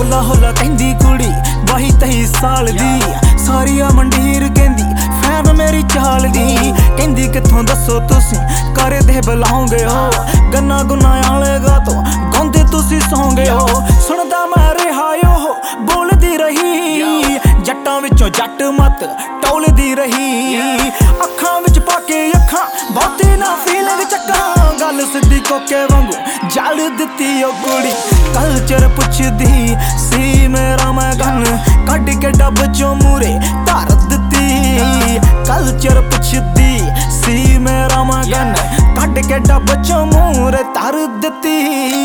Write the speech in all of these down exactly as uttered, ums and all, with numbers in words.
होला होला कहंदी कुड़ी बाही तेई साल दी सारिया मंडीर कहंदी फैन मेरी चाल दी कहंदी किथों दसो तुसी करे दे बुलाओगे हो गन्ना गुना आले गा तो गांदे तुसी सौंगे हो सुनदा मैं रिहायो हो बोलदी रही जट्टां विचों जट मत टोलदी रही अखां विच पाके अखां बहुती ना फीलिंग चक्का गल सिद्धी कोके वांगू जल दित्ती ओ कुड़ी कल्चर पुछदी सी मेरा मैं गन कड के डब चों मूरे धर दित्ती कल्चर पुछदी सी मेरा मैं गन कड के डब चों मूरे धर दित्ती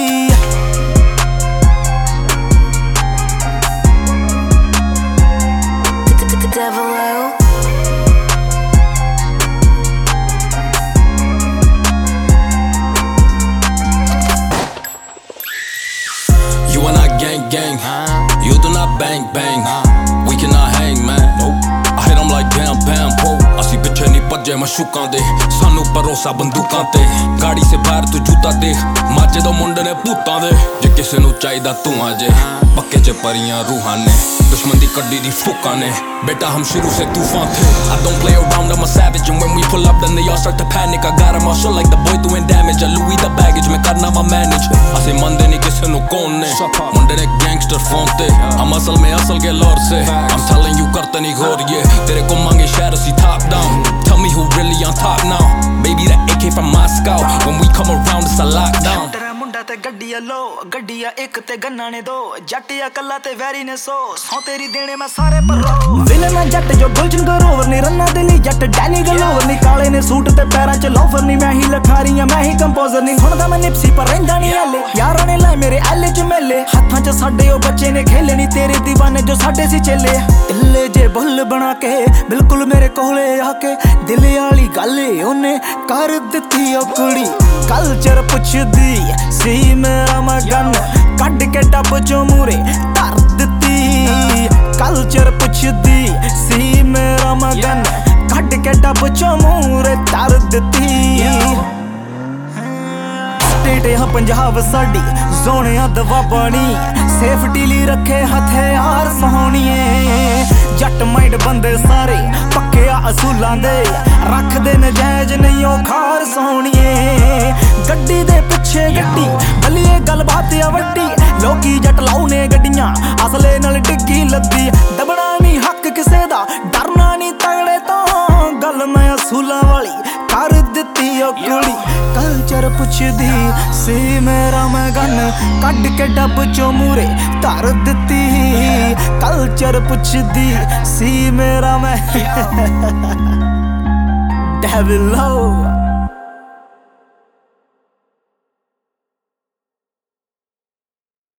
You and I gang gang, you do not bang bang. We cannot hang man. I hit 'em like bam bam bro. ਅਸੀਂ ਪਿੱਛੇ ਨਹੀਂ ਭੱਜੇ ਮਸ਼ੂਕਾਂ ਦੇ ਸਾਨੂੰ ਭਰੋਸਾ ਬੰਦੂਕਾਂ ਤੇ ਗਾੜੀ ਸੇ ਬਾਹਰ ਤੂੰ ਜੂਤਾ ਦੇਖ ਮਾਝੇ ਦੋ ਮੁੰਡੇ ਨੇ ਭੂਤਾਂ ਦੇ ਜੇ ਕਿਸੇ ਨੂੰ ਚਾਹੀਦਾ ਤੂੰ ਆ ਜੇ ਪੱਕੇ ਚ ਪਰੀਆਂ ਰੂਹਾਂ ਨੇ दुश्मन दी कड्डी दी फूकां ने बेटा हम शुरू से तूफान थे I don't play around, I'm a savage and when we pull up then they all start to panic I got 'em all show like the boy doing damage I Louis the baggage मैं करना वा manage असे मंदे नहीं किसे नु कौन ने मुंडे ने gangster phone ते हम असल में असल के लौर से I'm telling you करते नहीं गौर ये तेरे को मांगे शहर सी top down Tell me who really on top now Baby that A K from Moscow When we come around it's a lockdown ते गड्डिया लो गड्डिया एक ते गन्ना ने दो जटिया कल्ला ते वैरी ने सो सौ तेरी देने मैं सारे पर रो विलन मैं जट जो गुलशन गरोवर नी रन्ना दिली जट डैनी गलोवर नी काले ने सूट ते पैरां च लोफर नी मैं ही लखारियां मैं ही कंपोजर नी हुण दा मैं निप्सी पर रहिंदा नी हले यारां ने लाए मेरे एले च मेले हत्थां च साडे ओ बच्चे ने खेले नी तेरे दीवाने जो साडे सी चेले दिले जे बुल बना के बिल्कुल मेरे कोले आके दिल वाली गल ओने कर दित्ती ओ कुड़ी कल्चर पुछदी सी मेरा मैं गन कड के डब चों मूरे धर दित्ती कल्चर पुछदी सी मेरा मैं गन कड के डब चों मूरे धर दित्ती स्टेट हाँ पंजाब साडी जोनिया दवा पानी सेफ्टी ली रखे हथियार सोहणिए जट माइंड बंदे सारे पक्के असूलां दे रखदे नजायज नहीं ओ खार सोहणिए गड्डी दे पिछे गड्डी बलिए गल बात आ वड्डी लोकी जट लाउने गड्डियां असले नाल डिग्गी लद्दी दबना नहीं हक किसे दा डरना नहीं तगड़े तो गल मैं असूलां वाली कर दित्ती ओ कुड़ी कल्चर पुछदी सी मेरा मैं गन कड के डब चों मूरे धर दित्ती कल्चर पुछदी सी मेरा मैं डेविल